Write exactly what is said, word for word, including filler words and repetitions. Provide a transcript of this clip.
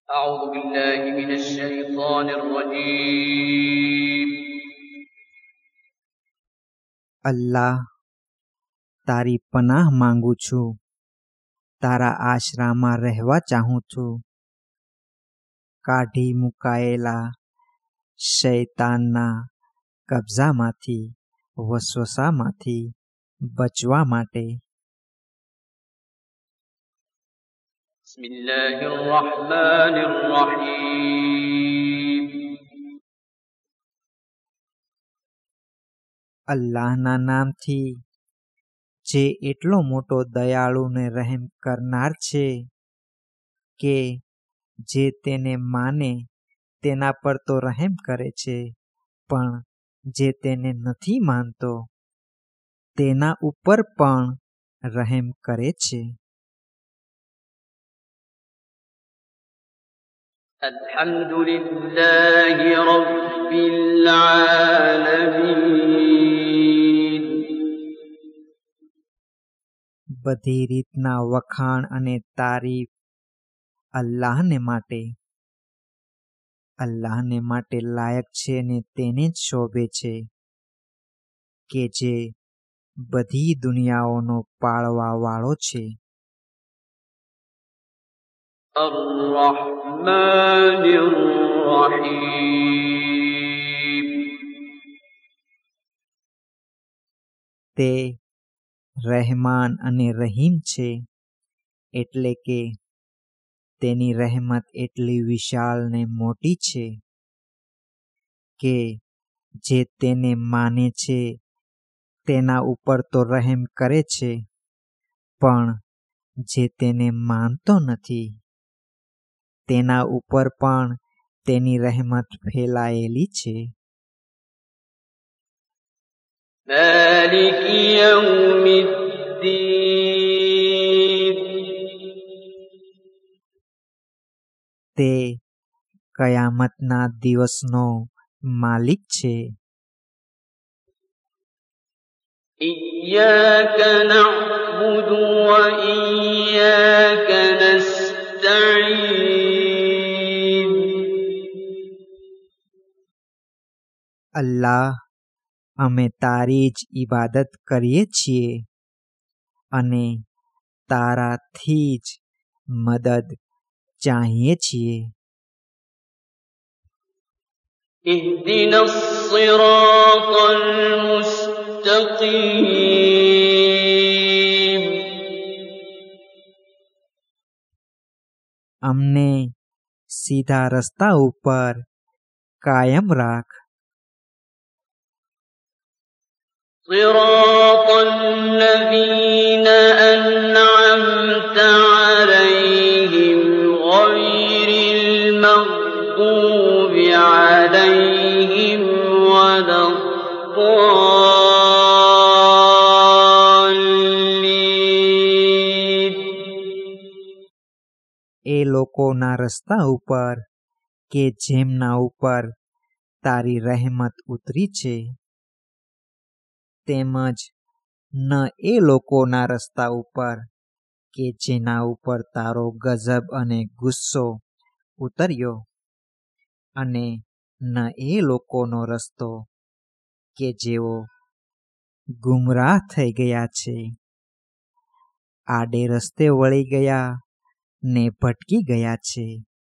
أعوذ بالله من الشيطان الرجيم. અલ્લાહ, તારી પનાહ માંગુ છું. તારા આશરામાં રહેવા ચાહું છું. કાઢી મુકાયેલા શૈતાનના કબજામાંથી, વસવસામાંથી બચવા માટે. بسم الله الرحمن الرحيم. અલ્લાહના નામથી, જે એટલો મોટો દયાળુ ને રહેમ કરનાર છે કે જે તેને માને તેના પર તો રહેમ કરે છે, પણ જે તેને નથી માનતો તેના ઉપર પણ રહેમ કરે છે. الحمد لله رب العالمين. બધી રીતના વખાણ અને તારીફ અલ્લાહને માટે. અલ્લાહને માટે લાયક છે ને તેને જ શોભે છે કે જે બધી દુનિયાઓનો પાળવા વાળો છે. الرحمن الرحيم. તે રહેમાન અને રહીમ છે, એટલે કે તેની રહેમત એટલી વિશાળ ને મોટી છે કે જે તેને માને છે તેના ઉપર તો રહેમ કરે છે, પણ જે તેને માનતો નથી તેના ઉપર પણ તેની રહેમત ફેલાયેલી છે. مالك يوم الدين. તે કયામતના દિવસનો માલિક છે. إياك نعبد وإياك نستعين. અલ્લાહ, અમે તારી જ ઈબાદત કરીએ છીએ અને તારાથી જ મદદ ચાહીએ છીએ. اهدنا الصراط المستقيم. અમને સીધા રસ્તા ઉપર કાયમ રાખ. صراط الذين أنعمت عليهم غير المغضوب عليهم ولا الضالين. એ લોકોના રસ્તા ઉપર કે જેમના ઉપર તારી રહેમત ઉતરી છે, તેમજ ન એ લોકોના રસ્તા ઉપર કે જેના ઉપર તારો ગજબ અને ગુસ્સો ઉતર્યો, અને ન એ લોકોનો રસ્તો કે જેઓ ગુમરાહ થઈ ગયા છે, આડે રસ્તે વળી ગયા ને ભટકી ગયા છે.